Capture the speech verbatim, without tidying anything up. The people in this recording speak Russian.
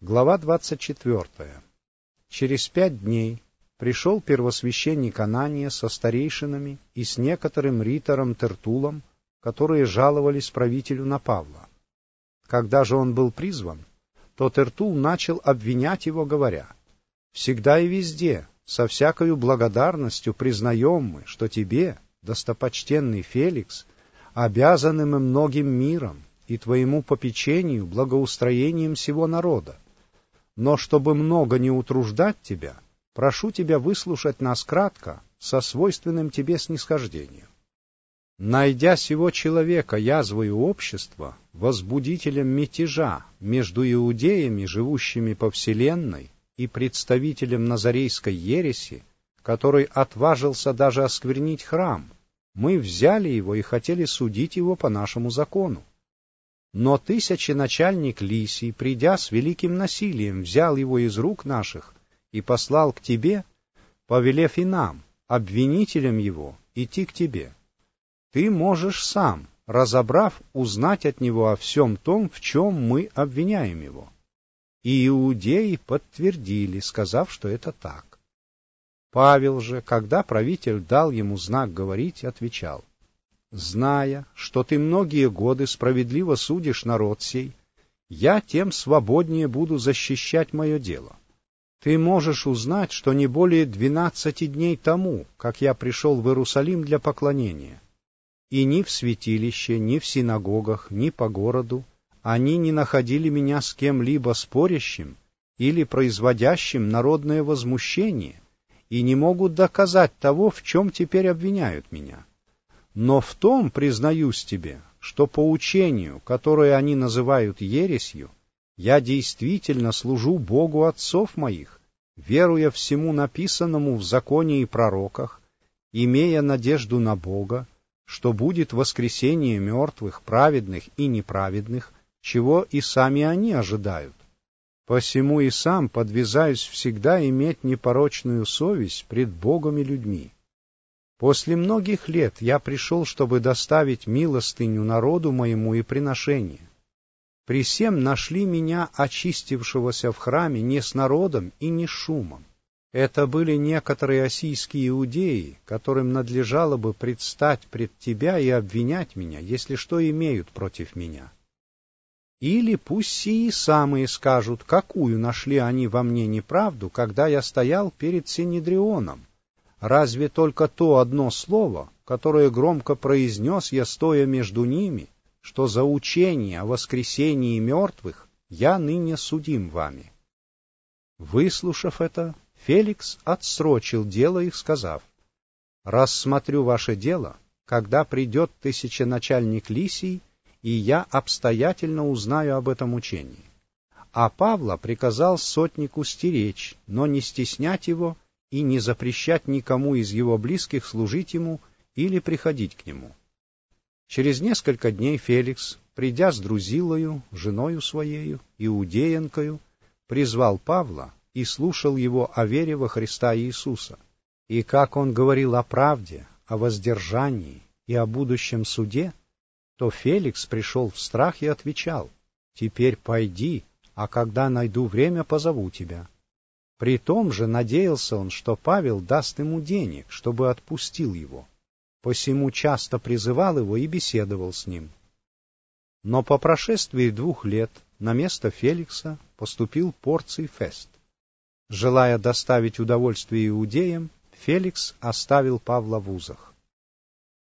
Глава двадцать четвёртая. Через пять дней пришел первосвященник Анания со старейшинами и с некоторым ритором Тертулом, которые жаловались правителю на Павла. Когда же он был призван, то Тертул начал обвинять его, говоря: «Всегда и везде, со всякою благодарностью признаем мы, что тебе, достопочтенный Феликс, обязаны мы многим миром и твоему попечению благоустроением всего народа. Но чтобы много не утруждать тебя, прошу тебя выслушать нас кратко, со свойственным тебе снисхождением. Найдя сего человека язвою общества, возбудителем мятежа между иудеями, живущими по вселенной, и представителем назарейской ереси, который отважился даже осквернить храм, мы взяли его и хотели судить его по нашему закону. Но тысяченачальник Лисий, придя с великим насилием, взял его из рук наших и послал к тебе, повелев и нам, обвинителям его, идти к тебе. Ты можешь сам, разобрав, узнать от него о всем том, в чем мы обвиняем его». И иудеи подтвердили, сказав, что это так. Павел же, когда правитель дал ему знак говорить, отвечал: «Зная, что ты многие годы справедливо судишь народ сей, я тем свободнее буду защищать мое дело. Ты можешь узнать, что не более двенадцати дней тому, как я пришел в Иерусалим для поклонения, и ни в святилище, ни в синагогах, ни по городу они не находили меня с кем-либо спорящим или производящим народное возмущение, и не могут доказать того, в чем теперь обвиняют меня. Но в том, признаюсь тебе, что по учению, которое они называют ересью, я действительно служу Богу отцов моих, веруя всему написанному в законе и пророках, имея надежду на Бога, что будет воскресение мертвых, праведных и неправедных, чего и сами они ожидают. Посему и сам подвязаюсь всегда иметь непорочную совесть пред Богом и людьми. После многих лет я пришел, чтобы доставить милостыню народу моему и приношение. При сем нашли меня, очистившегося в храме, не с народом и не с шумом. Это были некоторые осийские иудеи, которым надлежало бы предстать пред тебя и обвинять меня, если что имеют против меня. Или пусть сии самые скажут, какую нашли они во мне неправду, когда я стоял перед Синедрионом. Разве только то одно слово, которое громко произнес я, стоя между ними, что за учение о воскресении мертвых я ныне судим вами». Выслушав это, Феликс отсрочил дело их, сказав: «Рассмотрю ваше дело, когда придет тысяченачальник Лисий, и я обстоятельно узнаю об этом учении». А Павла приказал сотнику стеречь, но не стеснять его и не запрещать никому из его близких служить ему или приходить к нему. Через несколько дней Феликс, придя с Друзилою, женою своею, иудеянкою, призвал Павла и слушал его о вере во Христа Иисуса, и как он говорил о правде, о воздержании и о будущем суде, то Феликс пришел в страх и отвечал: «Теперь пойди, а когда найду время, позову тебя». При том же надеялся он, что Павел даст ему денег, чтобы отпустил его. Посему часто призывал его и беседовал с ним. Но по прошествии двух лет на место Феликса поступил Порций Фест. Желая доставить удовольствие иудеям, Феликс оставил Павла в узах.